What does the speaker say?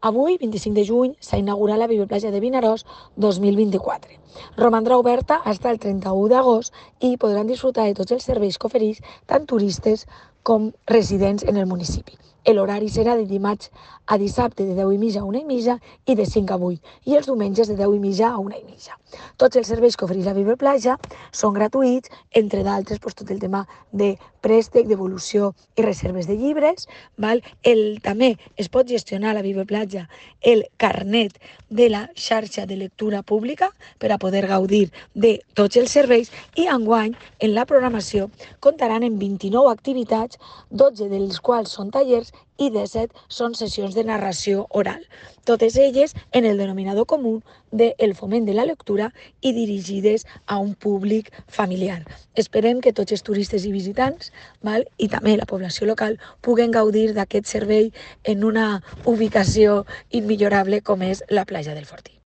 Avui, 25 de juny, s'ha inaugurat la Biblioplatja de Vinaròs 2024. Romandrà oberta fins al 31 d'agost i podran disfrutar de tots els serveis que ofereix tant turistes com residents en el municipi. L'horari serà de dimarts a dissabte de 10:30 a 1:30 i de 5 a 8, i els diumenges de 10:30 a 1:30. Tots els serveis que ofereix la Biblioplatja són gratuïts, entre d'altres tot el tema de préstec, devolució i reserves de llibres. També es pot gestionar a la Biblioplatja el carnet de la xarxa de lectura pública per a poder gaudir de tots els serveis, i enguany en la programació comptaran amb 29 activitats, 12 de les quals són tallers i 17 són sessions de narració oral, totes elles en el denominador comú del foment de la lectura i dirigides a un públic familiar. Esperem que tots els turistes i visitants i també la població local puguen gaudir d'aquest servei en una ubicació immillorable com és la platja del Fortí.